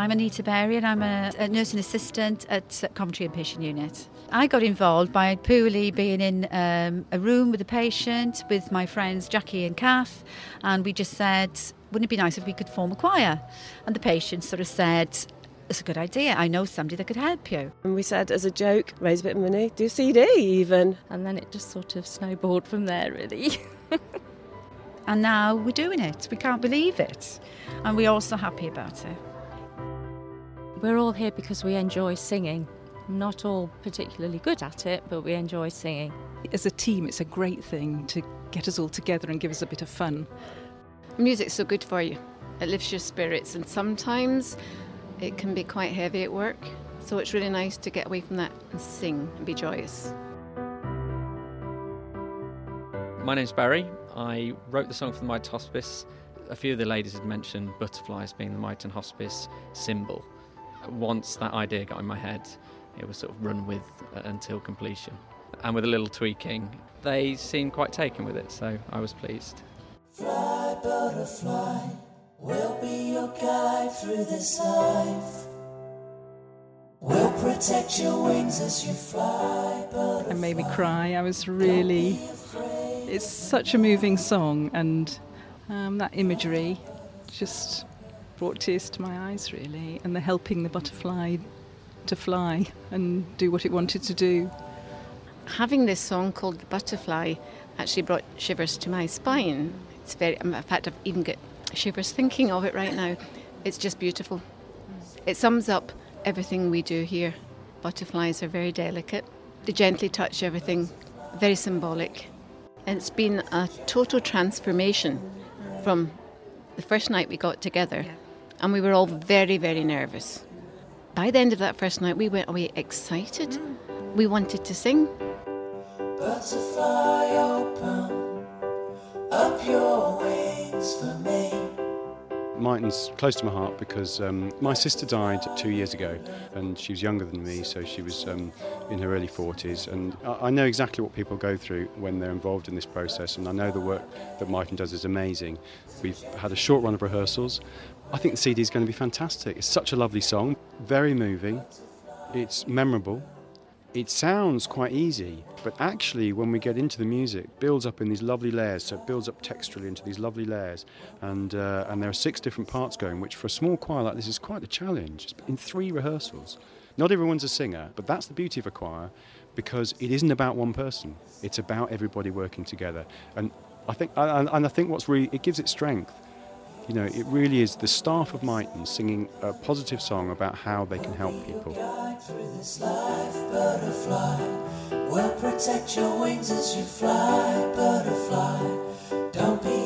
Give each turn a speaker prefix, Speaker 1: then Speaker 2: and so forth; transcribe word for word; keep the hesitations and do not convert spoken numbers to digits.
Speaker 1: I'm Anita Berry and I'm a, a nursing assistant at Coventry Inpatient Unit. I got involved by poorly being in um, a room with a patient with my friends Jackie and Kath, and we just said, wouldn't it be nice if we could form a choir? And the patient sort of said, it's a good idea, I know somebody that could help you.
Speaker 2: And we said, as a joke, raise a bit of money, do a C D even.
Speaker 3: And then it just sort of snowballed from there, really.
Speaker 1: And now we're doing it. We can't believe it. And we're all so happy about it.
Speaker 3: We're all here because we enjoy singing. Not all particularly good at it, but we enjoy singing.
Speaker 4: As a team, it's a great thing to get us all together and give us a bit of fun.
Speaker 5: Music's so good for you. It lifts your spirits, and sometimes it can be quite heavy at work. So it's really nice to get away from that and sing and be joyous.
Speaker 6: My name's Barry. I wrote the song for the Mighton Hospice. A few of the ladies had mentioned butterflies being the Mighton Hospice symbol. Once that idea got in my head, it was sort of run with uh, until completion. And with a little tweaking, they seemed quite taken with it, so I was pleased.
Speaker 7: Fly, butterfly, we'll be your guide through this life. We'll protect your wings as you fly, butterfly.
Speaker 4: It made me cry. I was really... It's such a moving song, and um, that imagery just brought tears to my eyes, really, and the helping the butterfly to fly and do what it wanted to do.
Speaker 5: Having this song called The Butterfly actually brought shivers to my spine. It's very, in fact, I've even got shivers thinking of it right now. It's just beautiful. It sums up everything we do here. Butterflies are very delicate. They gently touch everything, very symbolic. And it's been a total transformation from the first night we got together, and we were all very, very nervous. By the end of that first night, we went away excited. Mm. We wanted to sing.
Speaker 7: Butterfly, open up your wings for me.
Speaker 8: Mighton's close to my heart because um, my sister died two years ago, and she was younger than me, so she was um, in her early forties, and I, I know exactly what people go through when they're involved in this process, and I know the work that Mighton does is amazing. We've had a short run of rehearsals. I think the C D is going to be fantastic. It's such a lovely song, very moving, it's memorable. It sounds quite easy, but actually when we get into the music, it builds up in these lovely layers, so it builds up texturally into these lovely layers. And uh, and there are six different parts going, which for a small choir like this is quite a challenge. It's in three rehearsals. Not everyone's a singer, but that's the beauty of a choir, because it isn't about one person. It's about everybody working together. And I think, and, and I think what's really, it gives it strength. You know, it really is the staff of Mighton singing a positive song about how they can help people.
Speaker 7: Through this life, butterfly, we'll protect your wings as you fly, butterfly. Don't be